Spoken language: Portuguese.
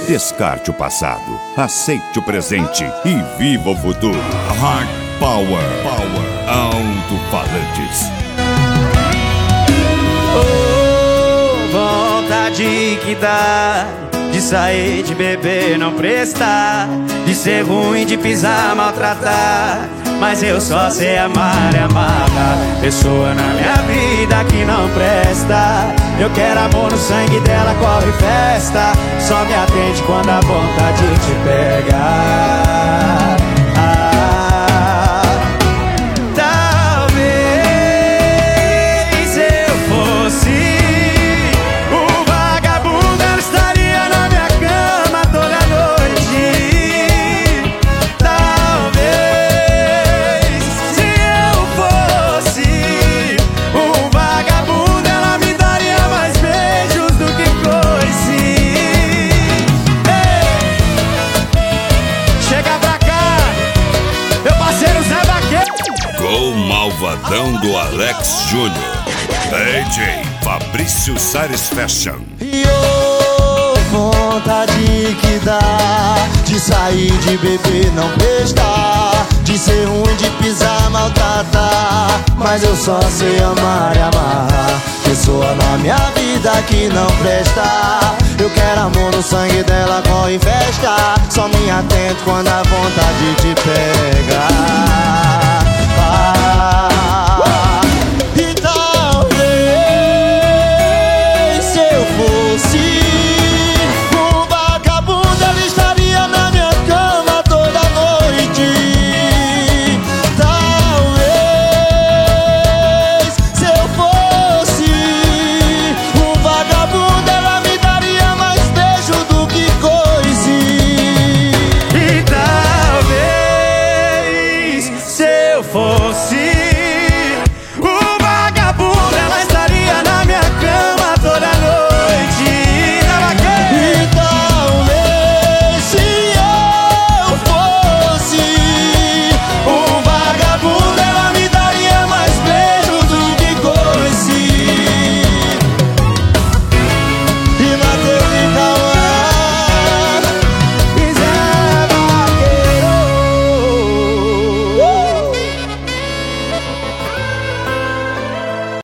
Descarte o passado, aceite o presente e viva o futuro. Hard Power. Alto-falantes. Oh, vontade que dá de sair, de beber, não prestar, de ser ruim, de pisar, maltratar. Mas eu só sei amar e amar pessoa na minha vida que não presta. Eu quero amor no sangue dela, corre festa. Só me atende quando a vontade te pega. Talvez eu fosse o vagabundo, ela estaria na minha cama toda noite. Talvez se eu fosse o vagabundo, ela me daria mais beijos do que coice. Ei, chega pra cá, meu parceiro Zé Vaqueiro. Com o malvadão do Alex Júnior. DJ Fabrício Sares Fashion. E vontade que dá de sair, de beber, não prestar, de ser ruim, de pisar, maltratar. Mas eu só sei amar e amar pessoa na minha vida que não presta. Eu quero amor no sangue dela, corre festa. Só me atento quando a vontade te pega.